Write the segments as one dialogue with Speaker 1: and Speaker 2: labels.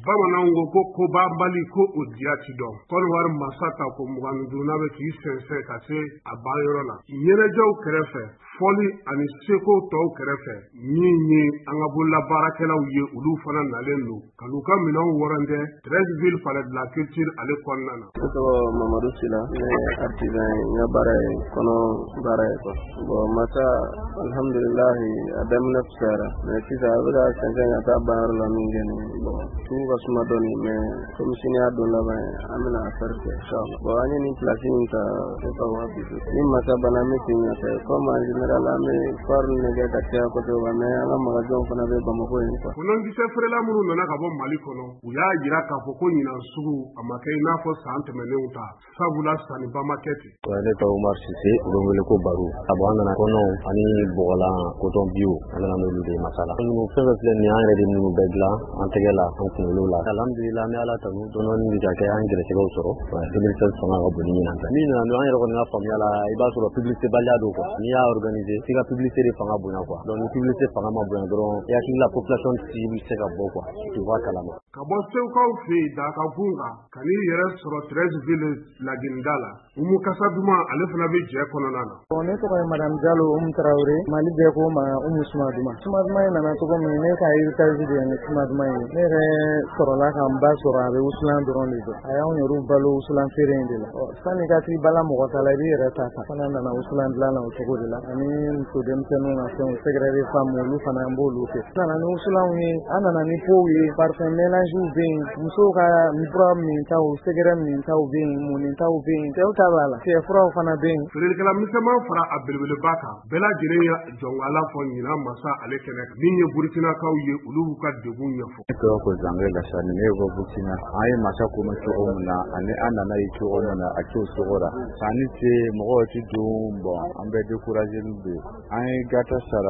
Speaker 1: bamananw ko b'anbali ko o diya ti dɔn. Kɔnɔwari masa ta ko 25 bɛ k'i sɛnsɛn ka se a baayɔrɔ la. Ɲɛnajɛw kɛrɛfɛ fɔli ani seko tɔw kɛrɛfɛ min ye an ka bololabaarakɛlaw ye olu fana nalen don ka n'u ka minɛnw wɔrɔndɛ 13 villes palais de la culture ale kɔnɔna na.
Speaker 2: Ne tɔgɔ Mamadu Sila, ne ye artisan ye, n ka baara ye kɔnɔ baara ye quoi. Bon masa alhamdulilahi a daminɛ fisayara mais sisan a bɛ ka sɛnsɛn ka taa baarayɔrɔ la min kɛ nin bon sugu ka suma dɔɔni mais komi sini y'a don laban ye an bɛna affaire kɛ inchallah. Bon an ye nin place in ta ne ka 250 ni masa bana an bɛ ten ka kɛ comme en général an bɛ fari nɛgɛ ka caya kosɛbɛ mais an ka magasinw fana bɛ Bamako yen quoi.
Speaker 1: Kɔnɔnkisɛ feerela minnu nana ka bɔ Mali kɔnɔ u y'a jira k'a fɔ ko ɲinan sugu a ma kɛ i n'a fɔ san tɛmɛnenw ta sabula sanniba ma kɛ ten.
Speaker 3: Ne tɔgɔ Umar Sise u bɛ wele ko Baro. An nana kɔnɔw ani bɔgɔlan coton bio an nana n'olu de masala. Minnu fɛn fɛn filɛ nin ye an yɛrɛ de minnu bɛɛ dilan an tɛgɛ la an kunkolo la. Alhamdulillah an bɛ Ala tanu dɔɔnin bɛ ka kɛ an gɛrɛsɛgɛw sɔrɔ 2016 fanga ka bon ni ɲinan ta. Min nana don an yɛrɛ kɔni ka faamuya la i b'a sɔrɔ publicité baliya don quoi. N'i y'a organiser f'i ka publicité de fanga bonya quoi. Donc ni publicité fanga ma bonya dɔrɔn i hakili la population cible se ka bɔ quoi. Tu vois kalama.
Speaker 1: Ka bɔ Sewukaw fɛ yen Dakabun kan ka n'i yɛrɛ sɔrɔ 13 villes Laginda la Umu Kasa Duman ale fana bɛ jɛ kɔnɔna na.
Speaker 4: Ne tɔgɔ ye Madame Diallo Umu Traoré Mali bɛɛ ko ma Umu Suma Duman. Suma Duman in nana cogo min ne ka héritage de ye ne Suma Duman ye. Ne yɛrɛ sɔrɔla ka n ba sɔrɔ a bɛ wusulan dɔrɔn de don. A y'anw yɛrɛw balo wusulan feere in de la. Sani ka t'i bala mɔgɔ ta la i b'i yɛrɛ ta ta. Fana nana wusulan dilan na o cogo de la. Ani muso denmisɛnninw na fɛnw secret de femme olu fana an b'olu kɛ. An nana ni wusulanw ye an nana ni pow ye parfum mélangew bɛ yen musow ka fura min taw secret min taw bɛ yen munin taw bɛ yen cɛw ta b'a la cɛ furaw fana bɛ yen.
Speaker 1: Feerelikɛla misɛnman fara a belebeleba kan bɛɛ lajɛlen ye jɔngala fɔ ɲinan masa ale kɛnɛ kan min ye Burukinakaw ye olu b'u ka degun ɲɛfɔ.
Speaker 3: Ne tɔgɔ ko Zangre Lachani ne bɛ Burkina an ye masa kɔnɔ cogo min na ani an nana ye cogo min na a t'o cogo la sanni tɛ mɔgɔw ti don bon an bɛ découragé n'u bɛ an ye gâteau sara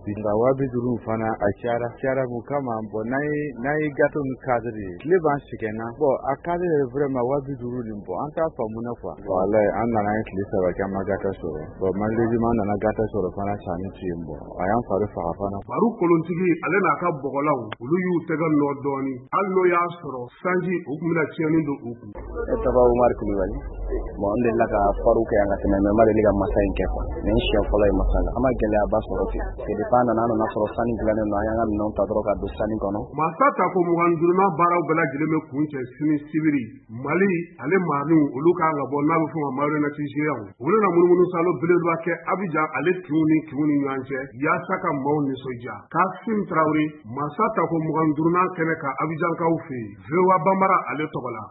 Speaker 3: 250 fana a cayara mun kama bon n'a ye gâteau ni cadre tile b'an sɛgɛnna bon a cadre yɛrɛ vraiment 250 nin bon an t'a faamuna quoi wallahi an nana ye tile 3 kɛ an ma gâteau sɔrɔ bon malheureusement an nana gâteau sɔrɔ fana sanni tɛ yen bon a y'an fari faga fana.
Speaker 1: Faru kolontigi ale n'a ka bɔgɔlaw olu y'u tɛgɛ nɔ dɔɔni hali n'o y'a sɔrɔ sanji o tun bɛna tiɲɛni don u kun.
Speaker 2: Ne tɔgɔ Umar Kulibali bon an delila ka faru kɛ an ka tɛmɛ mais ma deli ka masa in kɛ quoi mais n siɲɛ fɔlɔ ye masa la an ma gɛlɛyaba sɔrɔ ten c'est depuis an nana sɔrɔ sani dilannen don an y'an ka minɛnw ta dɔrɔn ka don sani kɔnɔ.
Speaker 1: Masa ta ko 25 baaraw bɛɛ lajɛlen bɛ kun cɛ sini sibiri Mali ale maaninw olu kan ka bɔ n'a bɛ fɔ ma marionnette géants u bɛna munumunu salo belebeleba kɛ Abidjan ale kinw ni ɲɔgɔn cɛ yaasa ka maaw nisɔndiya. Kasim Traoré Masa ta ko 25 kɛnɛ kan Abidjankaw fɛ yen VOA Bambara ale tɔgɔ la.